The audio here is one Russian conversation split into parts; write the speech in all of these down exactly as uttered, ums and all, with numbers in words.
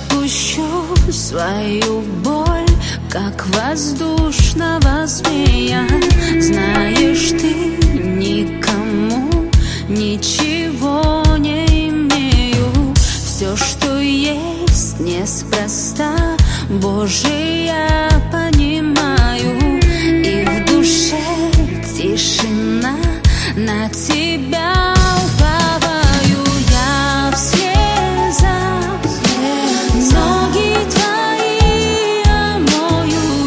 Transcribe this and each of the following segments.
отпущу свою боль, как воздушного змея. Знаешь, ты никому ничего не имею. Все, что есть, неспроста, Боже, я понимаю. И в душе тишина, на тебя уповаю. Я в слезах, ноги твои омою,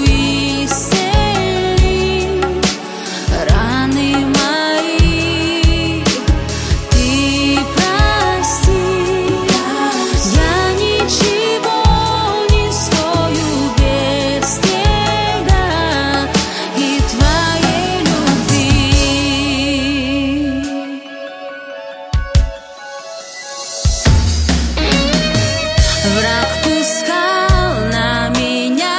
исцели раны мои, ты прости. Я ничего не стою без тебя и твоей любви. Враг пускал на меня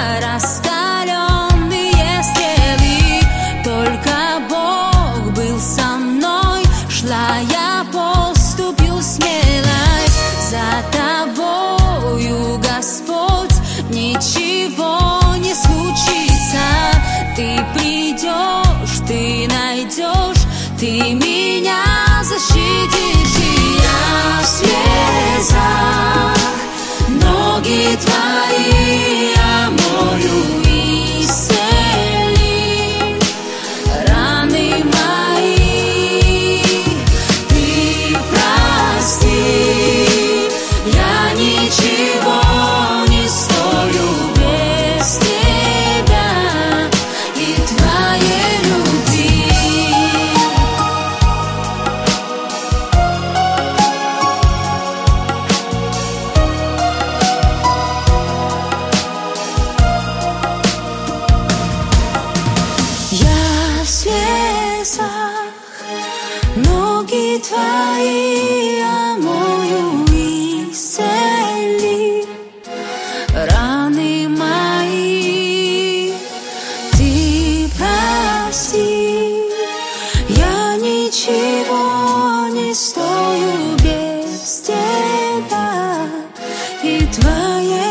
раскаленные стрелы, только Бог был со мной, шла я поступью смелой. За тобою, Господь, ничего не случится. Ты придешь, ты найдешь, ты меня защитишь. И я в слезах, ноги твои омою, исцели раны мои, ты прости. Я ничего не стою без тебя и твоей любви. Я в слезах, ноги твои омою, исцели раны мои, ты прости. Я ничего не стою без тебя и твоей